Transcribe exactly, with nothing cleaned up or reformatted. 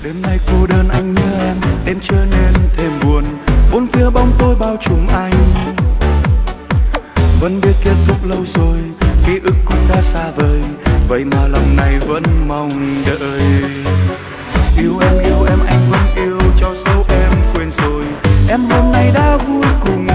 Đêm nay cô đơn anh nhớ em, đêm trở nên thêm buồn. Bốn phía bóng tối bao trùm anh. Vẫn biết kết thúc lâu rồi, ký ức cũng đã xa vời. Vậy mà lòng này vẫn mong đợi. Yêu em, yêu em, anh vẫn yêu, cho dấu em quên rồi. Em hôm nay đã vui cùng